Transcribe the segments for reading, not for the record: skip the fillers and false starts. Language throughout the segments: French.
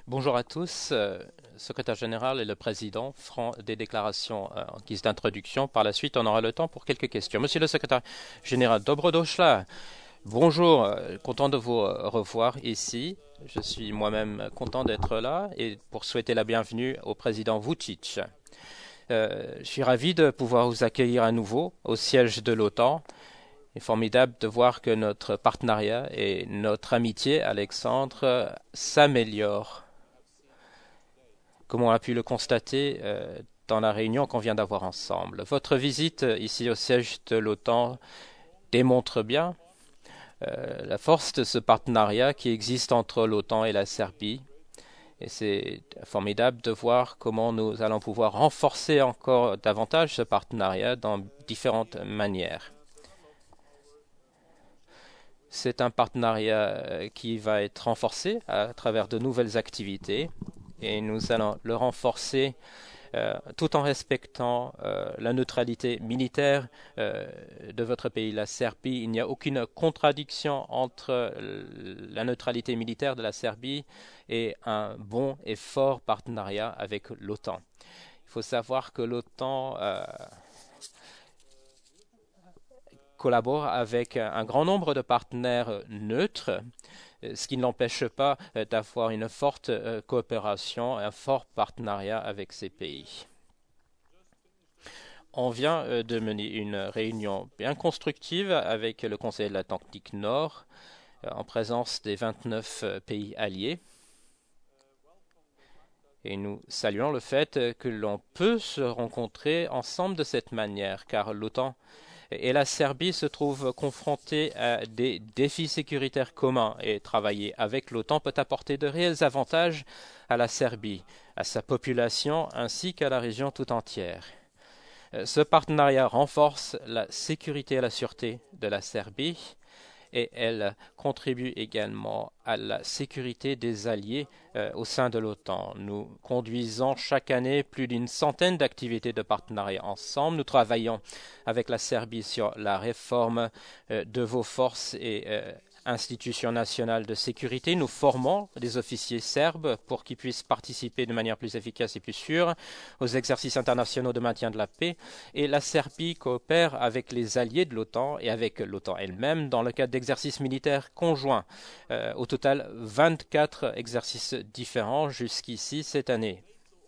Bonjour à tous. Secrétaire général et le président feront des déclarations en guise d'introduction. Par la suite, on aura le temps pour quelques questions. Monsieur le secrétaire général, Dobrodošla. Bonjour, content de vous revoir ici. Je suis moi-même content d'être là et pour souhaiter la bienvenue au président Vučić. Je suis ravi de pouvoir vous accueillir à nouveau au siège de l'OTAN. Il est formidable de voir que notre partenariat et notre amitié, Alexandre, s'améliorent, comme on a pu le constater dans la réunion qu'on vient d'avoir ensemble. Votre visite ici au siège de l'OTAN démontre bien la force de ce partenariat qui existe entre l'OTAN et la Serbie. Et c'est formidable de voir comment nous allons pouvoir renforcer encore davantage ce partenariat dans différentes manières. C'est un partenariat qui va être renforcé à travers de nouvelles activités et nous allons le renforcer tout en respectant la neutralité militaire de votre pays, la Serbie. Il n'y a aucune contradiction entre la neutralité militaire de la Serbie et un bon et fort partenariat avec l'OTAN. Il faut savoir que l'OTAN collabore avec un grand nombre de partenaires neutres, ce qui ne l'empêche pas d'avoir une forte coopération, un fort partenariat avec ces pays. On vient de mener une réunion bien constructive avec le Conseil de l'Atlantique Nord en présence des 29 pays alliés. Et nous saluons le fait que l'on peut se rencontrer ensemble de cette manière, car l'OTAN et la Serbie se trouvent confrontées à des défis sécuritaires communs et travailler avec l'OTAN peut apporter de réels avantages à la Serbie, à sa population ainsi qu'à la région tout entière. Ce partenariat renforce la sécurité et la sûreté de la Serbie et elle contribue également à la sécurité des alliés au sein de l'OTAN. Nous conduisons chaque année plus d'une centaine d'activités de partenariat ensemble. Nous travaillons avec la Serbie sur la réforme de vos forces et institutions nationales de sécurité. Nous formons des officiers serbes pour qu'ils puissent participer de manière plus efficace et plus sûre aux exercices internationaux de maintien de la paix. Et la Serbie coopère avec les alliés de l'OTAN et avec l'OTAN elle-même dans le cadre d'exercices militaires conjoints. Au total, 24 exercices différents jusqu'ici cette année.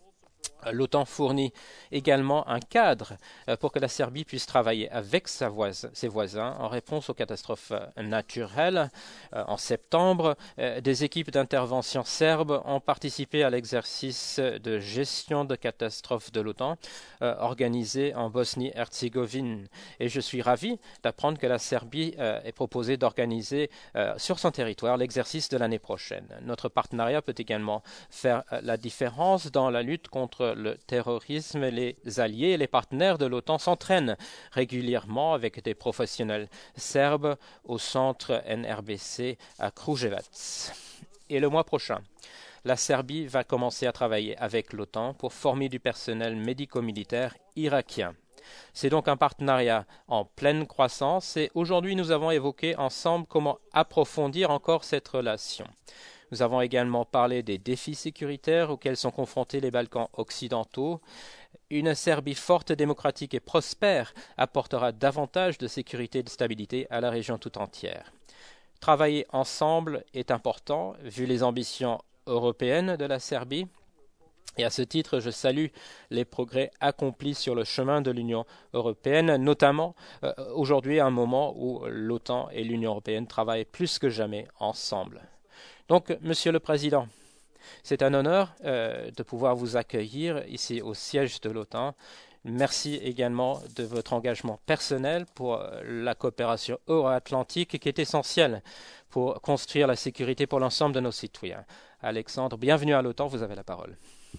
L'OTAN fournit également un cadre pour que la Serbie puisse travailler avec ses voisins en réponse aux catastrophes naturelles. En septembre, des équipes d'intervention serbes ont participé à l'exercice de gestion de catastrophes de l'OTAN organisé en Bosnie-Herzégovine. Et je suis ravi d'apprendre que la Serbie est proposée d'organiser sur son territoire l'exercice de l'année prochaine. Notre partenariat peut également faire la différence dans la lutte contre le terrorisme. Les alliés et les partenaires de l'OTAN s'entraînent régulièrement avec des professionnels serbes au centre NRBC à Kruševac. Et le mois prochain, la Serbie va commencer à travailler avec l'OTAN pour former du personnel médico-militaire irakien. C'est donc un partenariat en pleine croissance et aujourd'hui nous avons évoqué ensemble comment approfondir encore cette relation. Nous avons également parlé des défis sécuritaires auxquels sont confrontés les Balkans occidentaux. Une Serbie forte, démocratique et prospère apportera davantage de sécurité et de stabilité à la région tout entière. Travailler ensemble est important vu les ambitions européennes de la Serbie. Et à ce titre, je salue les progrès accomplis sur le chemin de l'Union européenne, notamment aujourd'hui à un moment où l'OTAN et l'Union européenne travaillent plus que jamais ensemble. Donc, Monsieur le Président, c'est un honneur de pouvoir vous accueillir ici au siège de l'OTAN. Merci également de votre engagement personnel pour la coopération euro-atlantique qui est essentielle pour construire la sécurité pour l'ensemble de nos citoyens. Alexandre, bienvenue à l'OTAN, vous avez la parole.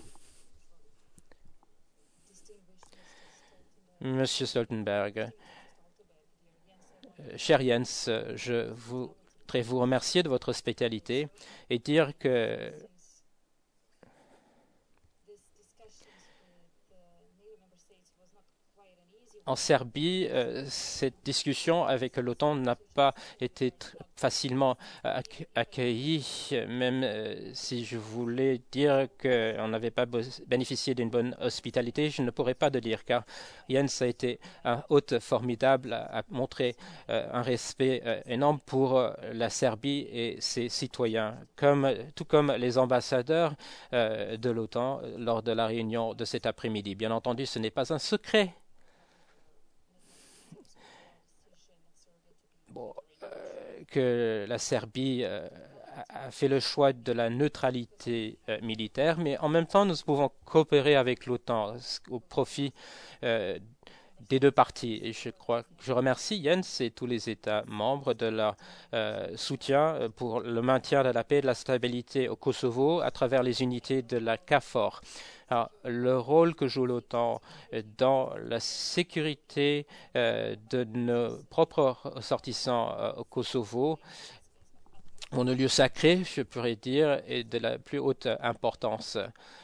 Monsieur Stoltenberg, cher Jens, je voudrais vous remercier de votre hospitalité et dire que En Serbie, cette discussion avec l'OTAN n'a pas été facilement accueillie, même si je voulais dire qu'on n'avait pas bénéficié d'une bonne hospitalité, je ne pourrais pas le dire, car Jens a été un hôte formidable, a montré un respect énorme pour la Serbie et ses citoyens, tout comme les ambassadeurs de l'OTAN lors de la réunion de cet après-midi. Bien entendu, ce n'est pas un secret. Bon, que la Serbie a fait le choix de la neutralité militaire, mais en même temps, nous pouvons coopérer avec l'OTAN au profit des deux parties. Et je remercie Jens et tous les États membres de leur soutien pour le maintien de la paix et de la stabilité au Kosovo à travers les unités de la KFOR. Alors, le rôle que joue l'OTAN dans la sécurité de nos propres ressortissants au Kosovo, mon lieu sacré, je pourrais dire, est de la plus haute importance.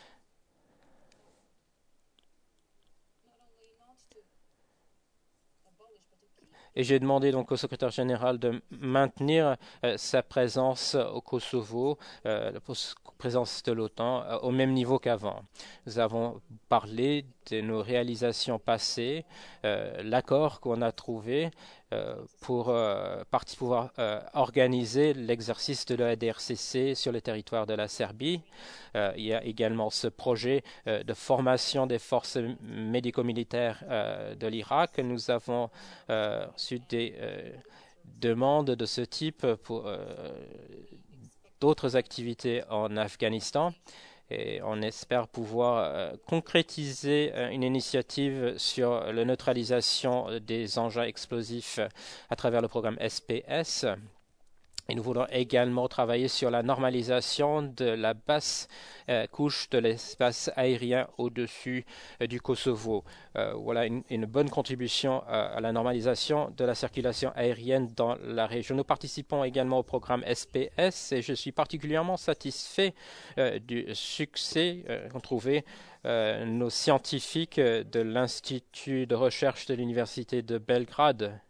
Et j'ai demandé donc au secrétaire général de maintenir sa présence au Kosovo, la présence de l'OTAN, au même niveau qu'avant. Nous avons parlé de nos réalisations passées, l'accord qu'on a trouvé pour pouvoir organiser l'exercice de la DRCC sur le territoire de la Serbie. Il y a également ce projet de formation des forces médico-militaires de l'Irak. Nous avons reçu des demandes de ce type pour d'autres activités en Afghanistan. Et on espère pouvoir concrétiser une initiative sur la neutralisation des engins explosifs à travers le programme SPS. Et nous voulons également travailler sur la normalisation de la basse couche de l'espace aérien au-dessus du Kosovo. Voilà une bonne contribution à la normalisation de la circulation aérienne dans la région. Nous participons également au programme SPS et je suis particulièrement satisfait du succès qu'ont trouvé nos scientifiques de l'Institut de recherche de l'Université de Belgrade,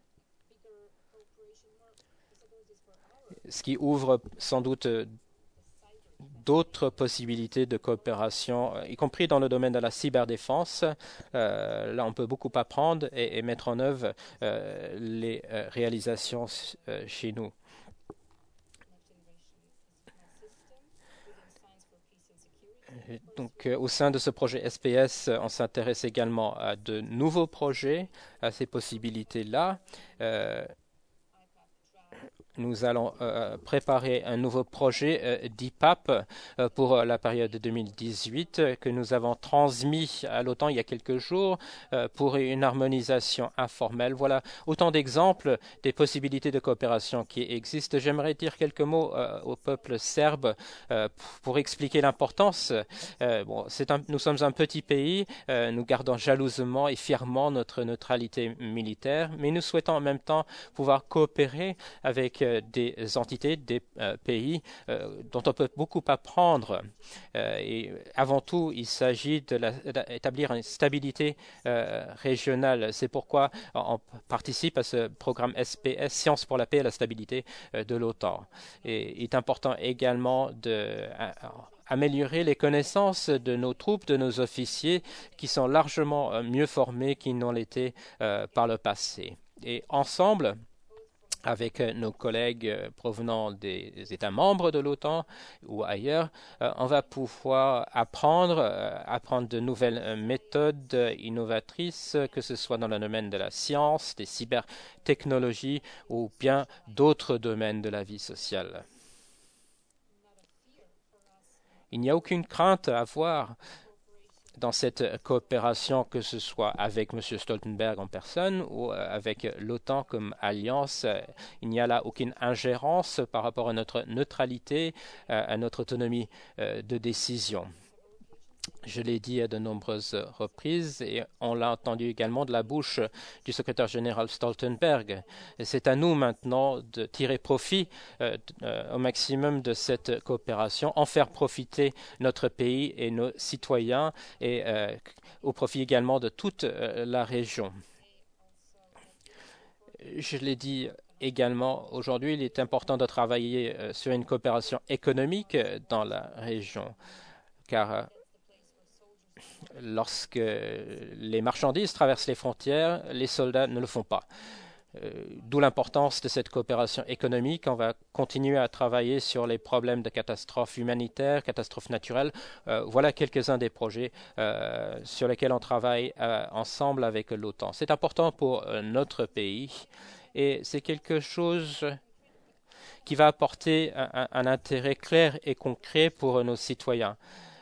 ce qui ouvre sans doute d'autres possibilités de coopération, y compris dans le domaine de la cyberdéfense. Là, on peut beaucoup apprendre et mettre en œuvre les réalisations chez nous. Donc, au sein de ce projet SPS, on s'intéresse également à de nouveaux projets, à ces possibilités-là. Nous allons préparer un nouveau projet d'IPAP pour la période 2018 que nous avons transmis à l'OTAN il y a quelques jours pour une harmonisation informelle. Voilà autant d'exemples des possibilités de coopération qui existent. J'aimerais dire quelques mots au peuple serbe pour expliquer l'importance. Nous sommes un petit pays, nous gardons jalousement et fièrement notre neutralité militaire, mais nous souhaitons en même temps pouvoir coopérer avec des entités, des pays dont on peut beaucoup apprendre. Et avant tout, il s'agit d'établir une stabilité régionale. C'est pourquoi on participe à ce programme SPS, Sciences pour la paix et la stabilité de l'OTAN. Et il est important également d'améliorer les connaissances de nos troupes, de nos officiers, qui sont largement mieux formés qu'ils n'ont été par le passé. Et ensemble, avec nos collègues provenant des États membres de l'OTAN ou ailleurs, on va pouvoir apprendre de nouvelles méthodes innovatrices, que ce soit dans le domaine de la science, des cybertechnologies ou bien d'autres domaines de la vie sociale. Il n'y a aucune crainte à avoir dans cette coopération, que ce soit avec M. Stoltenberg en personne ou avec l'OTAN comme alliance. Il n'y a là aucune ingérence par rapport à notre neutralité, à notre autonomie de décision. Je l'ai dit à de nombreuses reprises et on l'a entendu également de la bouche du secrétaire général Stoltenberg. C'est à nous maintenant de tirer profit au maximum de cette coopération, en faire profiter notre pays et nos citoyens et au profit également de toute la région. Je l'ai dit également, aujourd'hui, il est important de travailler sur une coopération économique dans la région, car lorsque les marchandises traversent les frontières, les soldats ne le font pas. D'où l'importance de cette coopération économique. On va continuer à travailler sur les problèmes de catastrophes humanitaires, catastrophes naturelles. Voilà quelques-uns des projets sur lesquels on travaille ensemble avec l'OTAN. C'est important pour notre pays et c'est quelque chose qui va apporter un intérêt clair et concret pour nos citoyens.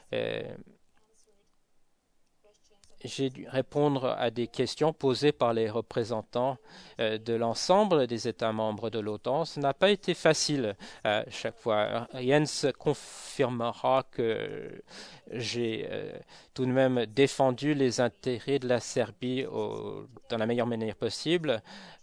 J'ai dû répondre à des questions posées par les représentants de l'ensemble des États membres de l'OTAN. Ce n'a pas été facile à chaque fois. Jens confirmera que j'ai tout de même défendu les intérêts de la Serbie dans la meilleure manière possible.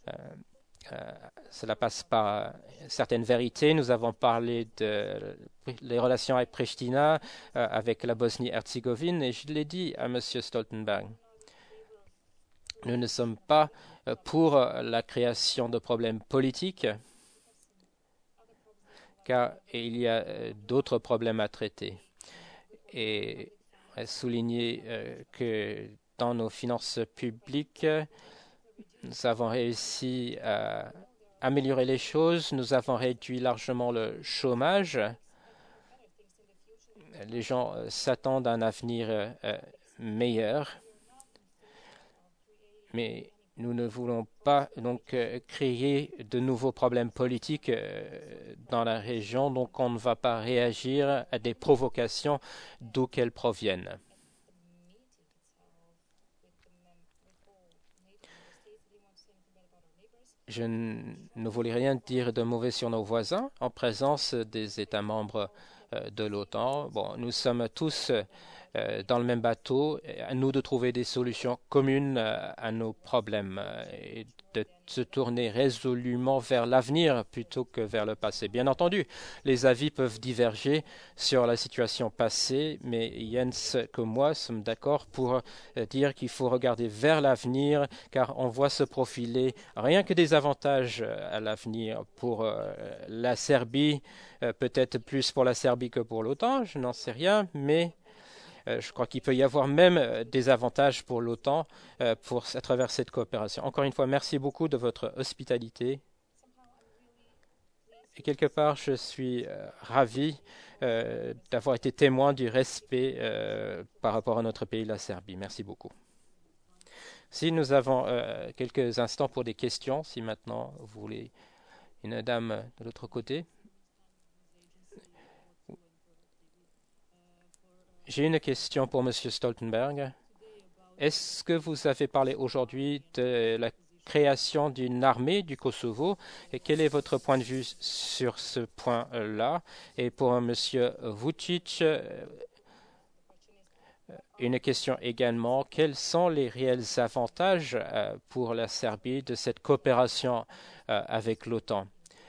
Cela passe par certaines vérités. Nous avons parlé des relations avec Pristina, avec la Bosnie-Herzégovine, et je l'ai dit à M. Stoltenberg. Nous ne sommes pas pour la création de problèmes politiques, car il y a d'autres problèmes à traiter. Et souligner que dans nos finances publiques, nous avons réussi à améliorer les choses. Nous avons réduit largement le chômage. Les gens s'attendent à un avenir meilleur. Mais nous ne voulons pas donc créer de nouveaux problèmes politiques dans la région. Donc on ne va pas réagir à des provocations d'où qu'elles proviennent. Je ne voulais rien dire de mauvais sur nos voisins en présence des États membres de l'OTAN. Bon, nous sommes tous dans le même bateau, à nous de trouver des solutions communes à nos problèmes et de se tourner résolument vers l'avenir plutôt que vers le passé. Bien entendu, les avis peuvent diverger sur la situation passée, mais Jens comme moi sommes d'accord pour dire qu'il faut regarder vers l'avenir, car on voit se profiler rien que des avantages à l'avenir pour la Serbie, peut-être plus pour la Serbie que pour l'OTAN, je n'en sais rien, mais je crois qu'il peut y avoir même des avantages pour l'OTAN à travers cette coopération. Encore une fois, merci beaucoup de votre hospitalité. Et quelque part, je suis ravi d'avoir été témoin du respect par rapport à notre pays, la Serbie. Merci beaucoup. Si nous avons quelques instants pour des questions, si maintenant vous voulez une dame de l'autre côté. J'ai une question pour M. Stoltenberg. Est-ce que vous avez parlé aujourd'hui de la création d'une armée du Kosovo et quel est votre point de vue sur ce point-là? Et pour M. Vučić, une question également. Quels sont les réels avantages pour la Serbie de cette coopération avec l'OTAN?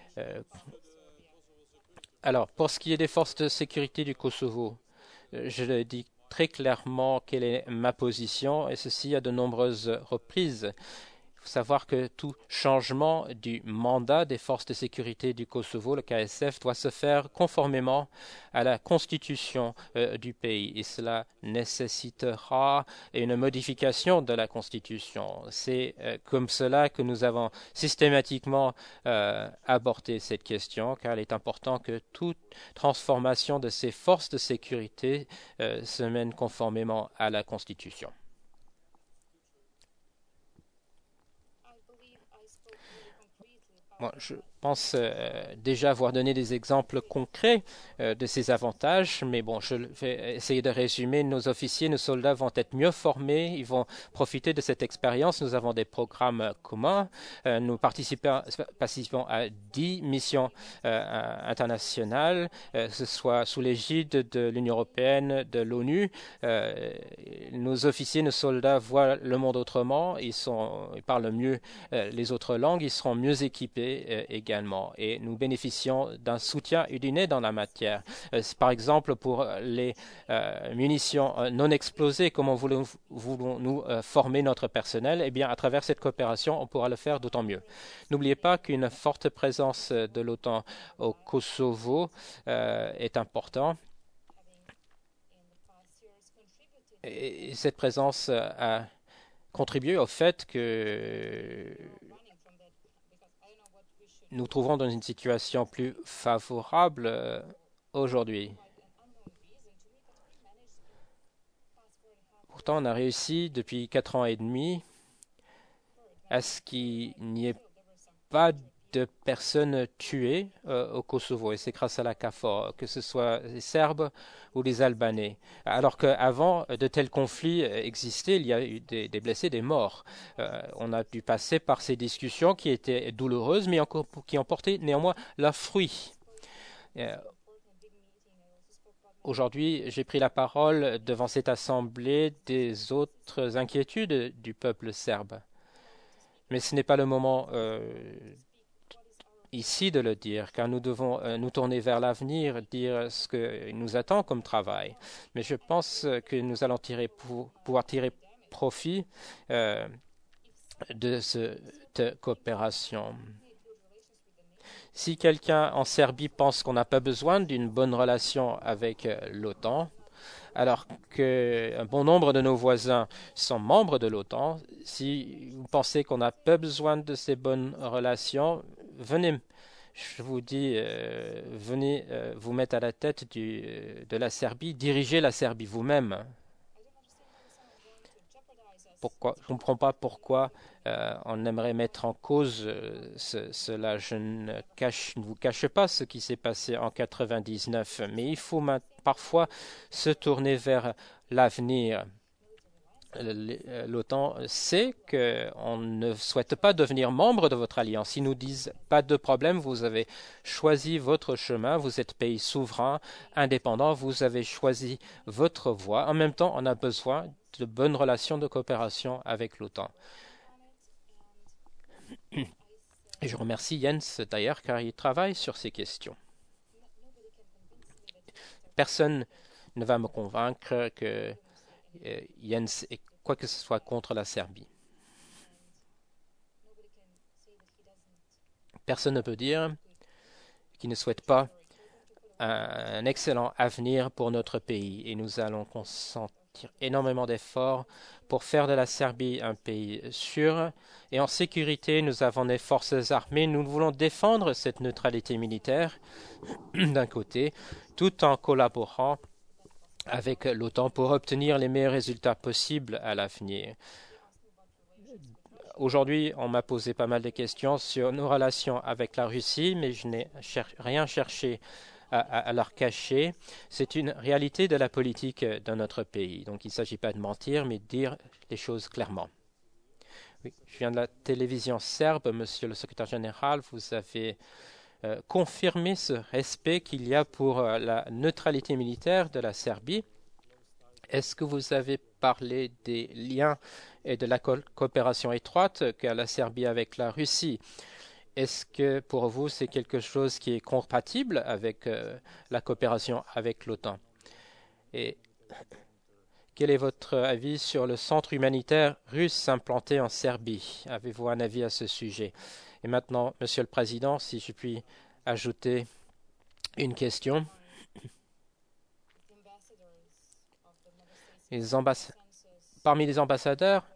Alors, pour ce qui est des forces de sécurité du Kosovo, je le dis très clairement quelle est ma position, et ceci à de nombreuses reprises. Il faut savoir que tout changement du mandat des forces de sécurité du Kosovo, le KSF, doit se faire conformément à la constitution du pays. Et cela nécessitera une modification de la constitution. C'est comme cela que nous avons systématiquement abordé cette question, car il est important que toute transformation de ces forces de sécurité se mène conformément à la constitution. Bon, je pense déjà avoir donné des exemples concrets de ces avantages, mais bon, je vais essayer de résumer. Nos officiers, nos soldats vont être mieux formés, ils vont profiter de cette expérience. Nous avons des programmes communs. Nous participons à 10 missions internationales, que ce soit sous l'égide de l'Union européenne, de l'ONU. Nos officiers, nos soldats voient le monde autrement, ils parlent mieux les autres langues, ils seront mieux équipés également. également et nous bénéficions d'un soutien et d'une aide en la matière. Par exemple, pour les munitions non explosées, comment voulons-nous former notre personnel? Eh bien, à travers cette coopération, on pourra le faire d'autant mieux. N'oubliez pas qu'une forte présence de l'OTAN au Kosovo est importante. Et cette présence a contribué au fait que nous trouvons dans une situation plus favorable aujourd'hui. Pourtant, on a réussi depuis 4 ans et demi à ce qu'il n'y ait pas de personnes tuées au Kosovo, et c'est grâce à la KFOR, que ce soit les Serbes ou les Albanais. Alors qu'avant de tels conflits existaient, il y a eu des blessés, des morts. On a dû passer par ces discussions qui étaient douloureuses, mais qui ont porté néanmoins leurs fruits. Aujourd'hui, j'ai pris la parole devant cette assemblée des autres inquiétudes du peuple serbe. Mais ce n'est pas le moment ici de le dire, car nous devons nous tourner vers l'avenir, dire ce que nous attend comme travail. Mais je pense que nous allons pouvoir tirer profit de cette coopération. Si quelqu'un en Serbie pense qu'on n'a pas besoin d'une bonne relation avec l'OTAN, alors qu'un bon nombre de nos voisins sont membres de l'OTAN, si vous pensez qu'on n'a pas besoin de ces bonnes relations, venez, je vous dis, venez vous mettre à la tête de la Serbie, dirigez la Serbie vous-même. Pourquoi? Je ne comprends pas pourquoi on aimerait mettre en cause cela. Je ne vous cache pas ce qui s'est passé en 99, mais il faut parfois se tourner vers l'avenir. L'OTAN sait qu'on ne souhaite pas devenir membre de votre alliance. Ils nous disent pas de problème, vous avez choisi votre chemin, vous êtes pays souverain, indépendant, vous avez choisi votre voie. En même temps, on a besoin de bonnes relations de coopération avec l'OTAN. Et je remercie Jens d'ailleurs car il travaille sur ces questions. Personne ne va me convaincre que Jens est quoi que ce soit contre la Serbie. Personne ne peut dire qu'il ne souhaite pas un excellent avenir pour notre pays et nous allons consentir énormément d'efforts pour faire de la Serbie un pays sûr et en sécurité. Nous avons des forces armées. Nous voulons défendre cette neutralité militaire d'un côté, tout en collaborant avec l'OTAN pour obtenir les meilleurs résultats possibles à l'avenir. Aujourd'hui, on m'a posé pas mal de questions sur nos relations avec la Russie, mais je n'ai rien cherché à leur cacher. C'est une réalité de la politique de notre pays. Donc il ne s'agit pas de mentir, mais de dire les choses clairement. Oui, je viens de la télévision serbe, Monsieur le secrétaire général. Vous avez confirmé ce respect qu'il y a pour la neutralité militaire de la Serbie. Est-ce que vous avez parlé des liens et de la coopération étroite qu'a la Serbie avec la Russie? Est-ce que pour vous, c'est quelque chose qui est compatible avec la coopération avec l'OTAN? Et quel est votre avis sur le centre humanitaire russe implanté en Serbie? Avez-vous un avis à ce sujet? Et maintenant, Monsieur le Président, si je puis ajouter une question. Parmi les ambassadeurs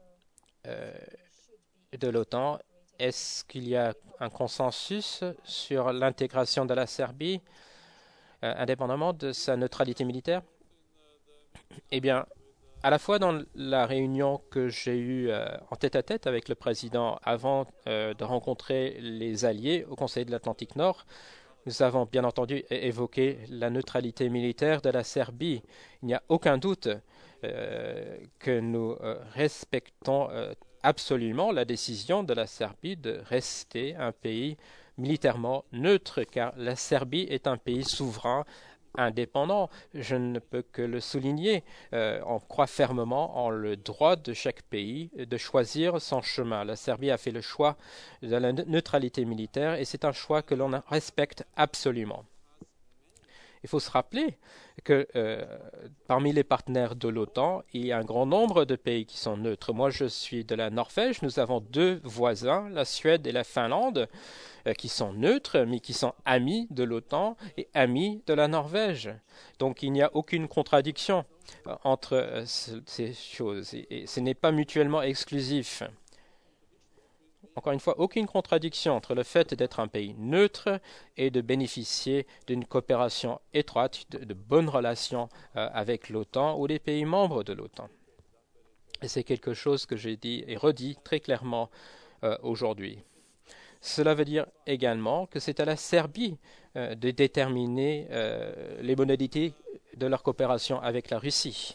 de l'OTAN, est-ce qu'il y a un consensus sur l'intégration de la Serbie, indépendamment de sa neutralité militaire? Eh bien, à la fois dans la réunion que j'ai eue en tête-à-tête avec le président avant de rencontrer les alliés au Conseil de l'Atlantique Nord, nous avons bien entendu évoqué la neutralité militaire de la Serbie. Il n'y a aucun doute que nous respectons absolument la décision de la Serbie de rester un pays militairement neutre, car la Serbie est un pays souverain, indépendant, je ne peux que le souligner. On croit fermement en le droit de chaque pays de choisir son chemin. La Serbie a fait le choix de la neutralité militaire et c'est un choix que l'on respecte absolument. Il faut se rappeler que parmi les partenaires de l'OTAN, il y a un grand nombre de pays qui sont neutres. Moi, je suis de la Norvège. Nous avons deux voisins, la Suède et la Finlande, qui sont neutres, mais qui sont amis de l'OTAN et amis de la Norvège. Donc, il n'y a aucune contradiction entre ces choses. Et ce n'est pas mutuellement exclusif. Encore une fois, aucune contradiction entre le fait d'être un pays neutre et de bénéficier d'une coopération étroite, de bonnes relations avec l'OTAN ou les pays membres de l'OTAN. Et c'est quelque chose que j'ai dit et redit très clairement aujourd'hui. Cela veut dire également que c'est à la Serbie de déterminer les modalités de leur coopération avec la Russie.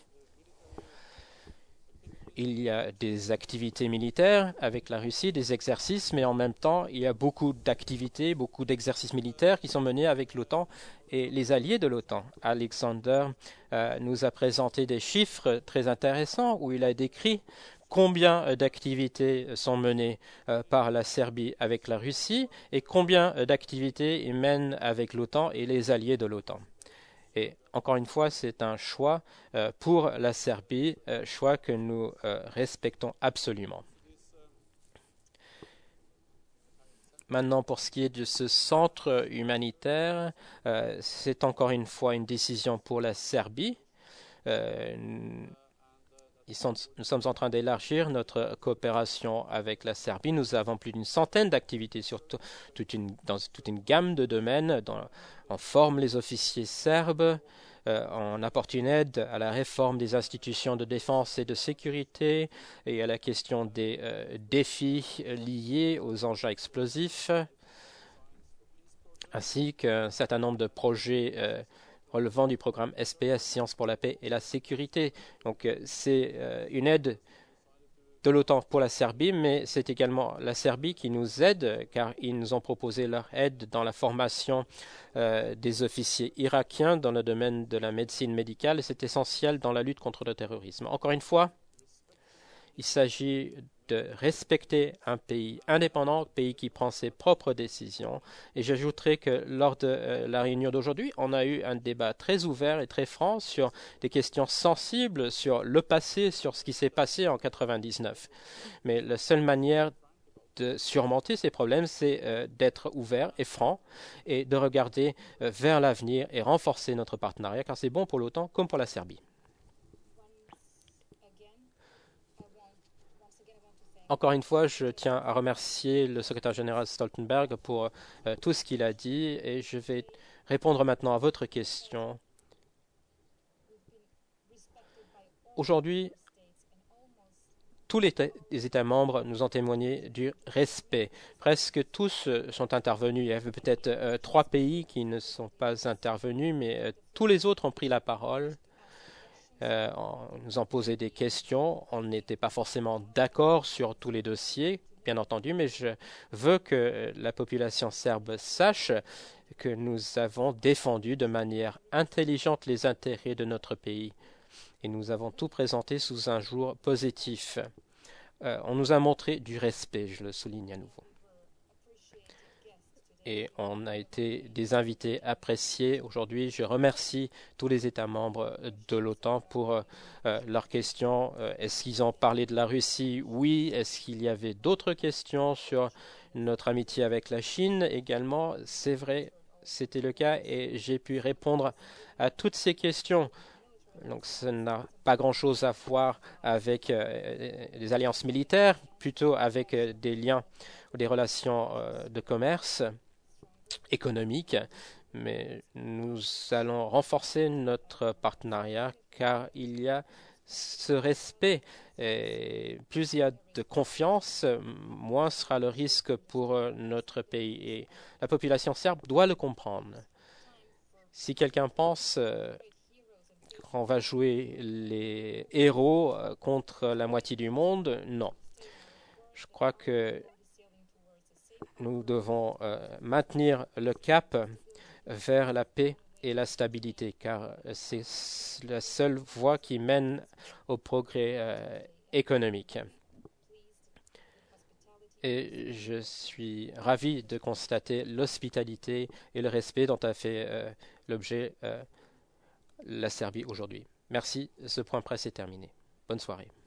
Il y a des activités militaires avec la Russie, des exercices, mais en même temps, il y a beaucoup d'activités, beaucoup d'exercices militaires qui sont menés avec l'OTAN et les alliés de l'OTAN. Alexander nous a présenté des chiffres très intéressants où il a décrit combien d'activités sont menées par la Serbie avec la Russie et combien d'activités ils mènent avec l'OTAN et les alliés de l'OTAN. Et encore une fois, c'est un choix pour la Serbie, choix que nous respectons absolument. Maintenant, pour ce qui est de ce centre humanitaire, c'est encore une fois une décision pour la Serbie. Nous sommes en train d'élargir notre coopération avec la Serbie. Nous avons plus d'une centaine d'activités dans toute une gamme de domaines. On forme les officiers serbes, on apporte une aide à la réforme des institutions de défense et de sécurité et à la question des défis liés aux engins explosifs, ainsi qu'un certain nombre de projets relevant du programme SPS, Sciences pour la paix et la sécurité. Donc c'est une aide de l'OTAN pour la Serbie, mais c'est également la Serbie qui nous aide, car ils nous ont proposé leur aide dans la formation des officiers irakiens dans le domaine de la médecine médicale, et c'est essentiel dans la lutte contre le terrorisme. Encore une fois, il s'agit de respecter un pays indépendant, un pays qui prend ses propres décisions. Et j'ajouterai que lors de la réunion d'aujourd'hui, on a eu un débat très ouvert et très franc sur des questions sensibles, sur le passé, sur ce qui s'est passé en 1999. Mais la seule manière de surmonter ces problèmes, c'est d'être ouvert et franc et de regarder vers l'avenir et renforcer notre partenariat, car c'est bon pour l'OTAN comme pour la Serbie. Encore une fois, je tiens à remercier le secrétaire général Stoltenberg pour tout ce qu'il a dit et je vais répondre maintenant à votre question. Aujourd'hui, tous les États membres nous ont témoigné du respect. Presque tous sont intervenus. Il y avait peut-être 3 pays qui ne sont pas intervenus, mais tous les autres ont pris la parole. Nous ont posé des questions. On n'était pas forcément d'accord sur tous les dossiers, bien entendu, mais je veux que la population serbe sache que nous avons défendu de manière intelligente les intérêts de notre pays. Et nous avons tout présenté sous un jour positif. On nous a montré du respect, je le souligne à nouveau. Et on a été des invités appréciés aujourd'hui. Je remercie tous les États membres de l'OTAN pour leurs questions. Est-ce qu'ils ont parlé de la Russie? Oui. Est-ce qu'il y avait d'autres questions sur notre amitié avec la Chine également? C'est vrai, c'était le cas et j'ai pu répondre à toutes ces questions. Donc ça n'a pas grand-chose à voir avec des alliances militaires, plutôt avec des liens ou des relations de commerce économique, mais nous allons renforcer notre partenariat car il y a ce respect. Et plus il y a de confiance, moins sera le risque pour notre pays. Et la population serbe doit le comprendre. Si quelqu'un pense qu'on va jouer les héros contre la moitié du monde, non. Je crois que nous devons maintenir le cap vers la paix et la stabilité, car c'est la seule voie qui mène au progrès économique. Et je suis ravi de constater l'hospitalité et le respect dont a fait l'objet la Serbie aujourd'hui. Merci, ce point presse est terminé. Bonne soirée.